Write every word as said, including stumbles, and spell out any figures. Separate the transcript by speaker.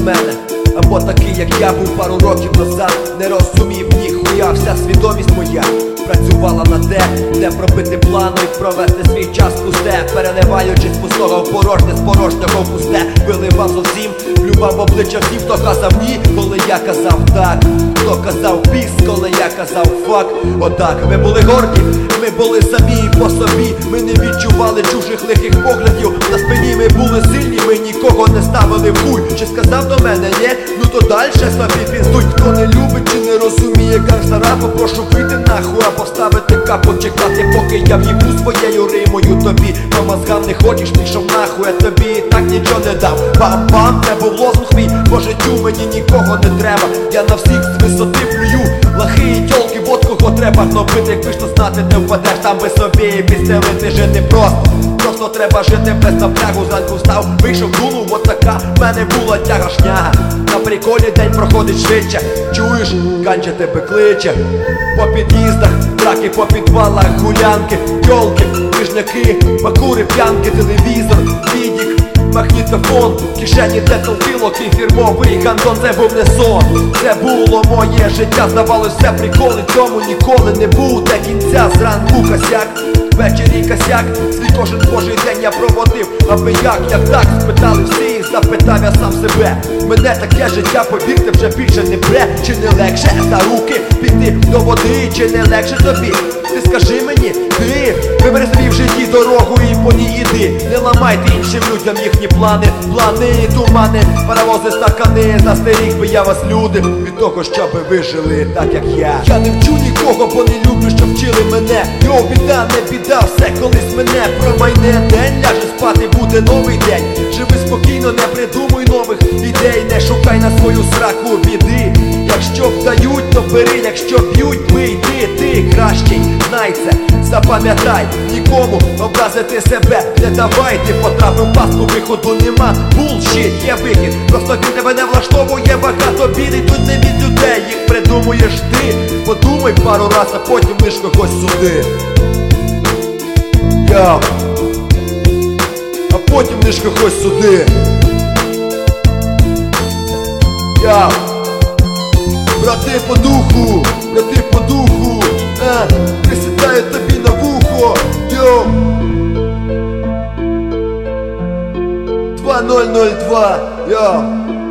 Speaker 1: мене. Або такий, як я був пару років назад. Не розумів ніхуя, вся свідомість моя працювала на те, де пробити плану і провести свій час пусте, переливаючись пустого в порожнє, з порожнього в пусте. Виливав зовсім, плював в обличчя всім, хто казав ні, коли я казав так, хто казав піс, коли я казав фак. Отак, ми були горді, ми були самі по собі, ми не відчували чужих лихих поглядів на спині, ми були сильні, ми нікого не ставили в хуй. Чи сказав до мене ні? Ну то дальше собі піздуть. Хто не любить чи не розуміє гангстера, попрошу вийти нахуй, а поставити капу, чекати, поки я в'їбу своєю римою тобі. По мозгам не хочеш, пішов нахуй, я тобі і так нічого не дав. Бам-бам, це був лозунг мій, по життю мені нікого не треба. Я на всіх з висоти плюю, лахи і тьолки, вот кого треба гнобити. Як вийшло знати, не впадеш, там би собі і підстелити. Жити просто, просто треба жити без напрягу. Зранку встав, вийшов, дунув, от така в мене була тяга шняга. На приколі день проходить швидше, чуєш, ганча тебе кличе. По під'їздах, драки по підвалах, гулянки, тьолки, книжняки, бакури, п'янки, телевізор, відік, магнітофон, в кишені детал-пілок і фірмовий гандон. Це був не сон, це було моє життя. Здавалось, все приколи, тому ніколи не буде кінця. Зранку косяк, ввечері косяк, свій кожен божий день я проводив. Аби як, як так, спитали всі, запитав я сам себе. Мене таке життя, повірте, вже більше не бре. Чи не легше за руки піти до води, чи не легше тобі? Ти скажи мені, ти вибери собі в житті дорогу і по ній іди. Не ламайте іншим людям їхні плани, плани і тумани, паровози, стакани. Застеріг би я вас, люди, від того, щоб ви жили так, як я. Я не вчу нікого, бо не люблю, щоб вчили мене. Йо, біда, не біда, все колись мене промайне. День ляже спати, буде новий день. Живи спокійно, не придумуй нових ідей. Не шукай на свою сраку біди. Якщо вдають, то бери, якщо б'ють, вийди, ти кращий, знай це, запам'ятай. Нікому образити себе не давай. Ти потрапив в пастку, виходу нема. Булшіт, є вихід, просто він тебе не влаштовує. Багато біди тут не від людей, їх придумуєш ти. Подумай пару раз, а потім лиш когось суди. Йоу. А потім лиш когось суди. Йоу. Брати по духу, брати по духу, а, присідаю тобі на вухо, йоу. два нуль нуль два, йоу.